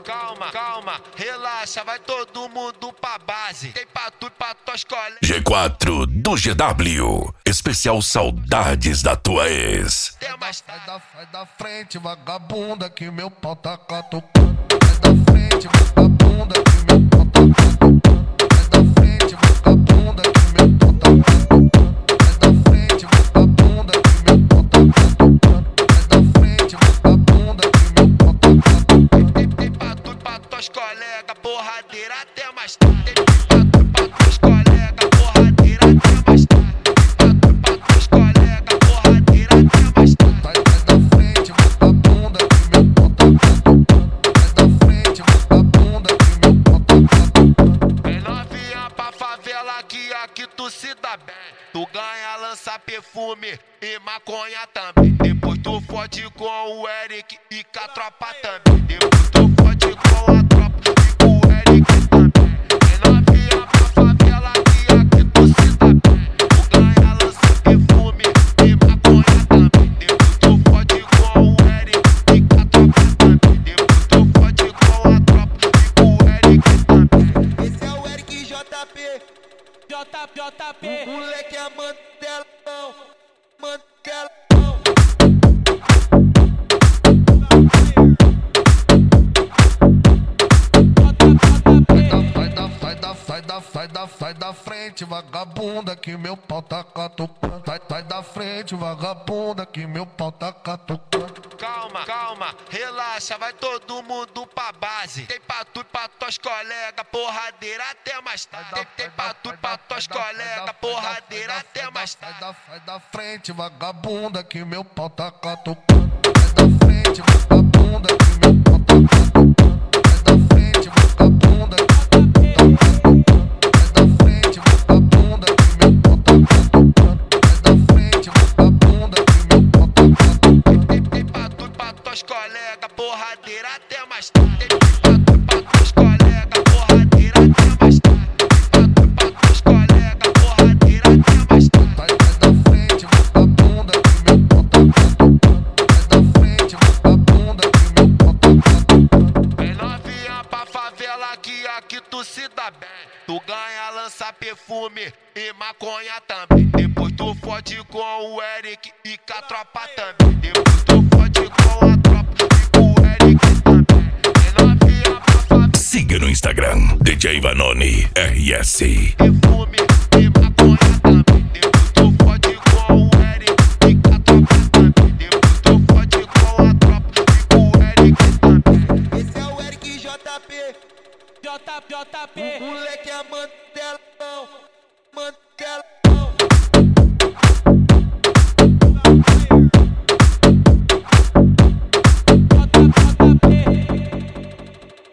Calma, calma, relaxa, vai todo mundo pra base. Tem pra tu e pra tuas colegas. G4 do GW, especial Saudades da Tua Ex. Sai da frente, vagabunda, que meu pau tá catucando. Sai da frente, vagabunda, que meu pau tá catucando. Sai da frente, vagabunda, que meu pau tá catucando. Sai da frente, vagabunda, que meu pau tá catucando. Sai da frente, vagabunda, que meu pau tá catucando. Tem pra tu e pra tuas colegas, porradeira até mais tarde. Tem pra tu e pra tuas colegas, porradeira até mais tarde. Tem pra tu e pra tuas colegas, porradeira até mais tarde. Sai da frente, vagabunda, que meu pau tá catucando. Sai da frente, vagabunda, que meu pau tá catucando. Vem novinha pra favela que aqui tu se dá bem. Tu ganha, lança perfume e maconha também. Depois tu fode com o Eric e com a tropa também. Depois tu fode com a tropa e com o Eric também. Vem novinha pra favela que aqui tu se dá bem. Tu ganha, lança perfume e maconha também. Depois tu fode com o Eric e com a tropa também. Depois tu fode com a tropa e com o Eric também. Esse é o Eric JP. JP. Moleque é mantelão, mantelão. Sai da frente, vagabunda, que meu pau tá catucando. Sai da frente, vagabunda, que meu pau tá catucando. Calma, calma, relaxa, vai todo mundo pra base. Tem pra tu e pra tuas colegas, porradeira até mais tarde. Tem pra tu e pra tuas colegas, porradeira até mais tarde. Sai da frente, vagabunda, que meu pau tá catucando. Sai da frente, vagabunda, que meu pau tá catucando. Sai da frente, vagabunda, que meu pau tá catucando. Sai da frente, vagabunda, que meu pau tá catucando. Sai da frente, vagabunda, que meu pau tá catucando. Tem pra tu e pra tuas colegas, porradeira até mais tarde. Tem pra tu e pra tuas colegas, porradeira até mais tarde. Tem pra tu e pra tuas colegas, porradeira até mais tarde. Sai da frente, vagabunda, que meu pau tá catucando. Sai da frente, vagabunda, que meu pau tá catucando. Vem novinha pra favela que aqui tu se dá bem. Tu ganha, lança perfume e maconha também. Depois tu fode com o Eric e com a tropa também. Depois tu fode com a tropa e com o Eric também. Vem novinha pra favela. Siga no Instagram, DJ Vanoni RS. Perfume e maconha também. Depois tu fode com o Eric e com a tropa também. Depois tu fode com a tropa e com o Eric também. Esse é o Eric JP. JP. Moleque é mantelão, mantelão.